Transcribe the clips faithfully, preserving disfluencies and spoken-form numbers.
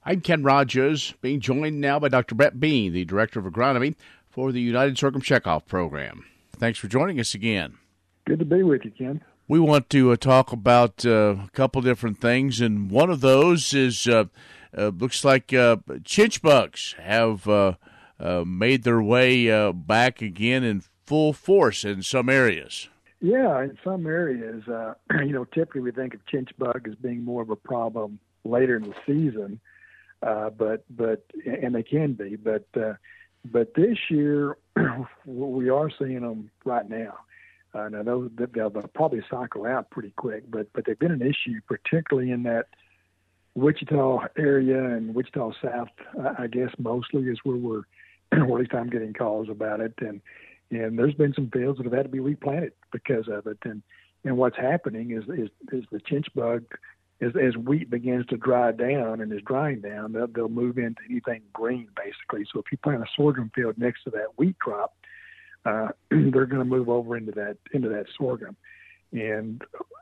I'm Ken Rogers, being joined now by Doctor Brett Bean, the Director of Agronomy for the United Sorghum Checkoff Program. Thanks for joining us again. Good to be with you, Ken. We want to uh, talk about uh, a couple different things, and one of those is uh, uh, looks like uh, chinch bugs have uh, uh, made their way uh, back again in full force in some areas. Yeah, in some areas, uh, you know, typically we think of chinch bug as being more of a problem later in the season. Uh, but but and they can be, but uh, but this year we are seeing them right now. Uh, now those they'll, they'll probably cycle out pretty quick, but but they've been an issue, particularly in that Wichita area and Wichita South. I, I guess mostly is where we're, or at least I'm getting calls about it, and and there's been some fields that have had to be replanted because of it, and and what's happening is is, is the chinch bug. As, as wheat begins to dry down and is drying down, they'll, they'll move into anything green, basically. So if you plant a sorghum field next to that wheat crop, uh, they're going to move over into that into that sorghum. And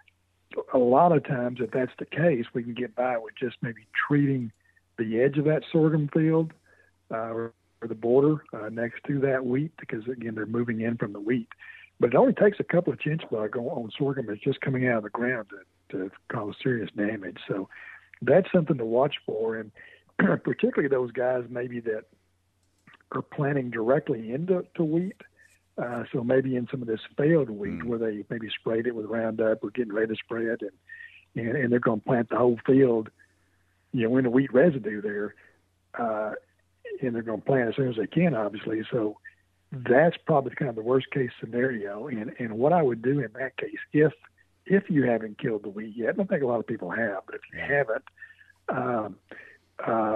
a lot of times, if that's the case, we can get by with just maybe treating the edge of that sorghum field uh, or, or the border uh, next to that wheat, because, again, they're moving in from the wheat. But it only takes a couple of chinch bug on, on sorghum that's just coming out of the ground to, to cause serious damage. So that's something to watch for, and particularly those guys maybe that are planting directly into to wheat. Uh, so maybe in some of this failed wheat mm. where they maybe sprayed it with Roundup or getting ready to spray it, and, and, and they're going to plant the whole field, you know, in the wheat residue there, uh, and they're going to plant as soon as they can, obviously. So that's probably kind of the worst case scenario. And, and what I would do in that case, if if you haven't killed the wheat yet, I don't think a lot of people have, but if you haven't, um, uh,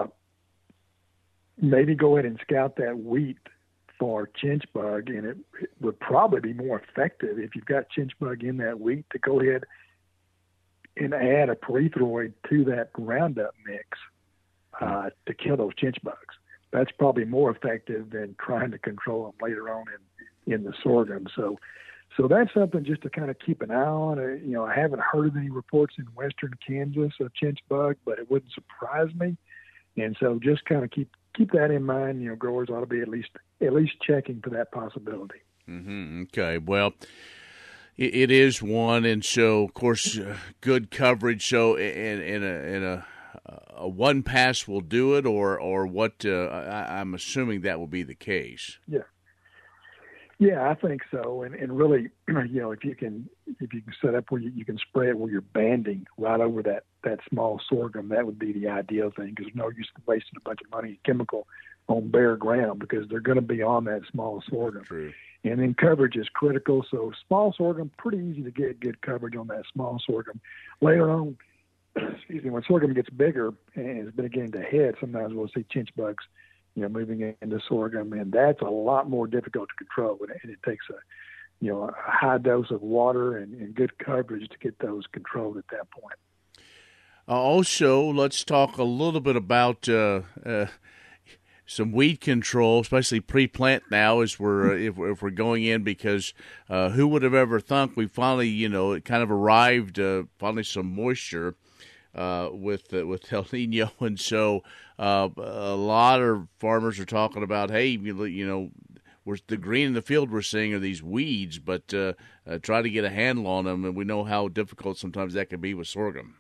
maybe go ahead and scout that wheat for chinch bug, and it, it would probably be more effective if you've got chinch bug in that wheat to go ahead and add a pyrethroid to that Roundup mix uh, to kill those chinch bugs. That's probably more effective than trying to control them later on in, in the sorghum. So, so that's something just to kind of keep an eye on. Uh, you know, I haven't heard of any reports in western Kansas of chinch bug, but it wouldn't surprise me. And so, just kind of keep keep that in mind. You know, growers ought to be at least at least checking for that possibility. Mm-hmm. Okay. Well, it, it is one, and so of course, uh, good coverage. So, in in a in a a one pass will do it, or or what? Uh, I, I'm assuming that will be the case. Yeah, yeah, I think so. And and really, you know, if you can if you can set up where you, you can spray it where you're banding right over that, that small sorghum, that would be the ideal thing, because there's no use in wasting a bunch of money and chemical on bare ground, because they're going to be on that small sorghum. True. And then coverage is critical. So small sorghum, pretty easy to get good coverage on that small sorghum. Later on, excuse me, when sorghum gets bigger and has been beginning to head, sometimes we'll see chinch bugs, you know, moving into sorghum, and that's a lot more difficult to control. And it, and it takes a, you know, a high dose of water and, and good coverage to get those controlled at that point. Uh, also, let's talk a little bit about uh, uh, some weed control, especially pre-plant now, as we're uh, if, if we're going in, because uh, who would have ever thunk we finally, you know, it kind of arrived, uh, finally some moisture. Uh, with uh, with El Nino, and so uh, a lot of farmers are talking about, hey, you, you know, we're, the green in the field we're seeing are these weeds, but uh, uh, try to get a handle on them, and we know how difficult sometimes that can be with sorghum.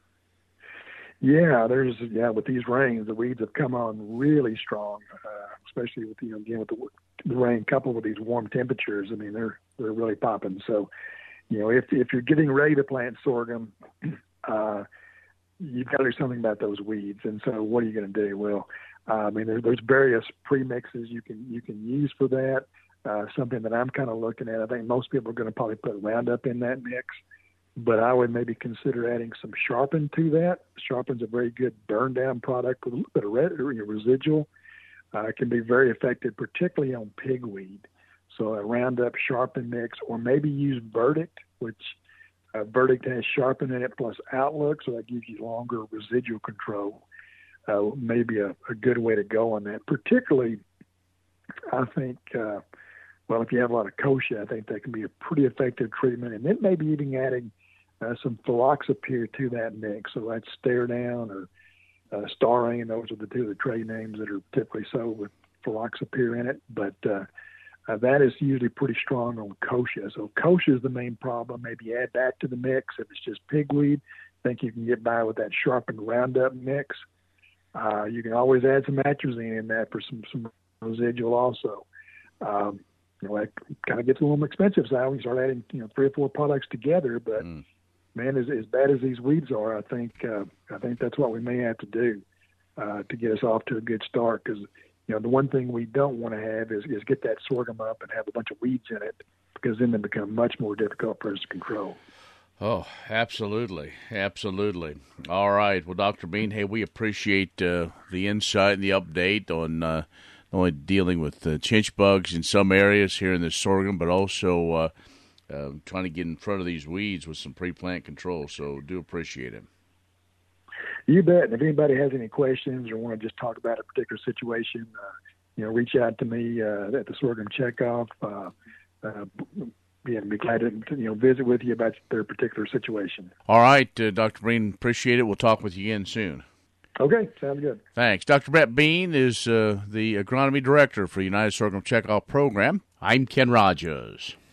Yeah, there's yeah with these rains, the weeds have come on really strong, uh, especially with you know again with the, the rain coupled with these warm temperatures. I mean, they're they're really popping. So, you know, if if you're getting ready to plant sorghum, uh, you've got to do something about those weeds. And so what are you going to do? Well, uh, I mean, there, there's various premixes you can you can use for that. Uh, something that I'm kind of looking at, I think most people are going to probably put Roundup in that mix, but I would maybe consider adding some Sharpen to that. Sharpen's a very good burn-down product with a little bit of red, or, you know, residual. Uh, it can be very effective, particularly on pigweed. So a Roundup Sharpen mix, or maybe use Verdict, which Uh, Verdict has Sharpen in it plus Outlook, so that gives you longer residual control. Uh, maybe a, a good way to go on that. Particularly, I think, uh, well, if you have a lot of kochia, I think that can be a pretty effective treatment. And then maybe even adding uh, some Phylloxipir to that mix, so that's Stare Down or uh, Starring, and those are the two of the trade names that are typically sold with Fluroxapyr in it. But uh, uh, that is usually pretty strong on kochia. So kochia is the main problem. Maybe add that to the mix. If it's just pigweed, I think you can get by with that sharpened Roundup mix. Uh, you can always add some atrazine in that for some, some residual also. Um, you know, that kind of gets a little more expensive side when you start adding, you know, three or four products together. But mm. man, as, as bad as these weeds are, I think uh, I think that's what we may have to do uh, to get us off to a good start. Because you know, the one thing we don't want to have is, is get that sorghum up and have a bunch of weeds in it, because then they become much more difficult for us to control. Oh, absolutely. Absolutely. All right. Well, Doctor Bean, hey, we appreciate uh, the insight and the update on uh, not only dealing with uh, chinch bugs in some areas here in the sorghum, but also uh, uh, trying to get in front of these weeds with some pre-plant control. So do appreciate it. You bet. And if anybody has any questions or want to just talk about a particular situation, uh, you know, reach out to me uh, at the Sorghum Checkoff. Uh, uh, Yeah, I'd be glad to, you know, visit with you about their particular situation. All right, uh, Doctor Bean, appreciate it. We'll talk with you again soon. Okay, sounds good. Thanks. Doctor Brett Bean is uh, the Agronomy Director for the United Sorghum Checkoff Program. I'm Ken Rogers.